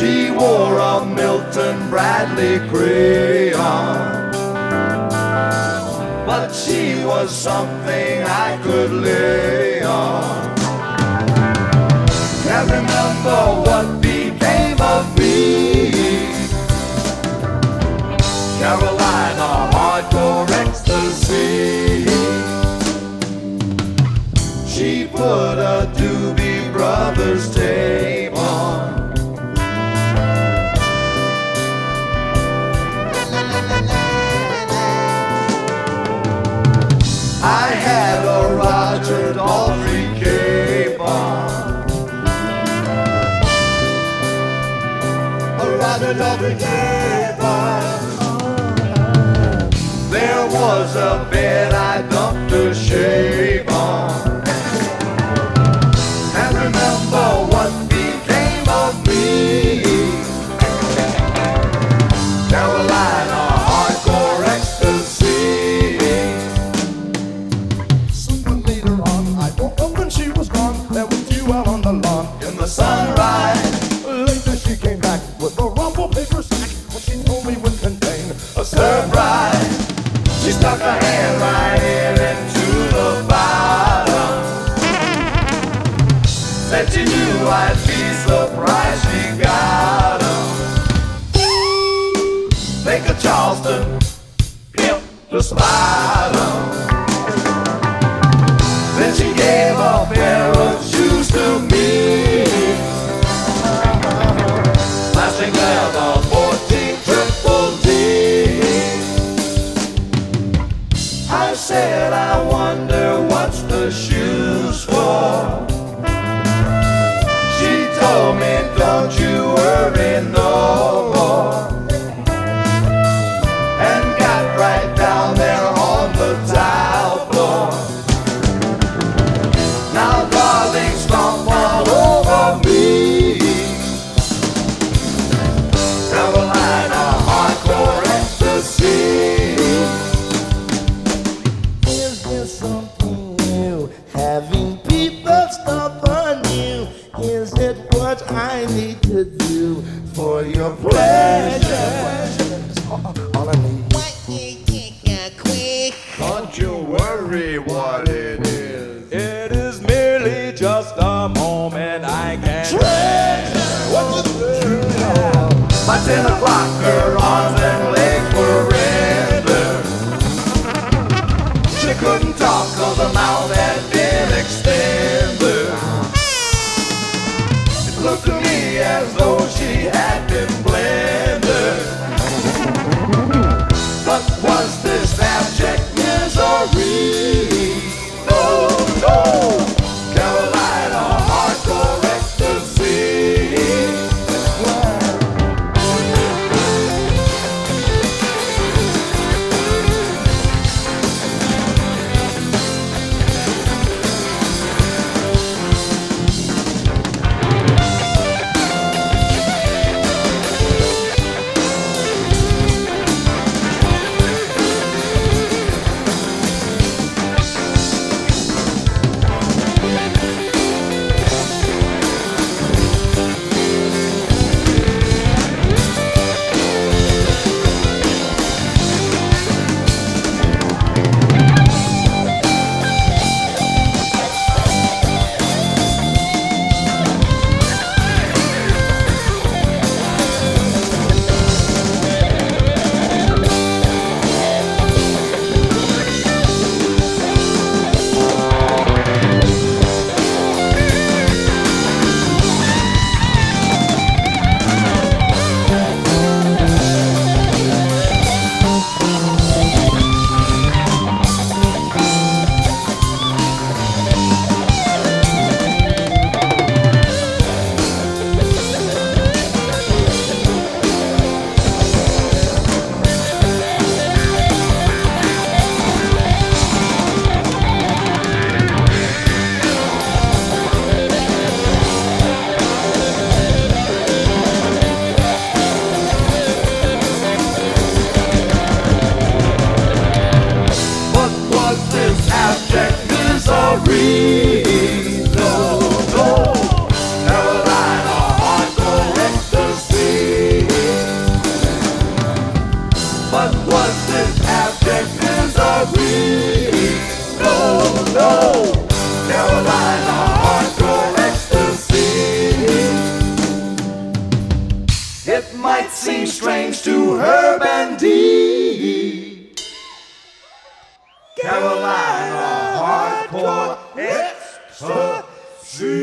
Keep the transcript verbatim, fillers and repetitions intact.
She wore a Milton Bradley crayon, but she was something I could lay on. Can't remember what became of me. Carolina hardcore ecstasy. She put a Doobie Brothers tape on. I had a Roger Daltrey cape on. A Roger Daltrey cape on. There was a bed I dumped a shave on. And remember what became of me. Carolina hardcore ecstasy. Sooner later on, I woke up when she was gone. There was two out on the lawn in the sunrise. Later she came back with a rumble paper sack, which she told me would contain a surprise. She stuck her hand right in into the bottom. Said she knew I'd be surprised she got 'em. Think of Charleston, pimp to spot 'em. Then she gave a pair of shoes to me. Flashing leather, fourteen triple D. I said, I wonder what's the shoes for. She told me, don't you worry no more. And got right down there on the tile floor. Now darling, stomp all over me. Carolina hardcore ecstasy. Is there something new? Having people stop on you? Is it what I need to do for your pleasure? All I need. Why you take a quick? Don't you worry what it is. It is merely just a moment I can Treasure. What you do? By ten o'clock her arms and legs were rendered. She couldn't talk cause her mouth had been extended. It looked to me as though she had been blended. But was this abject misery? No, no. Carolina hardcore ecstasy. It might seem strange to Herb and Dee. Carolina hardcore ecstasy.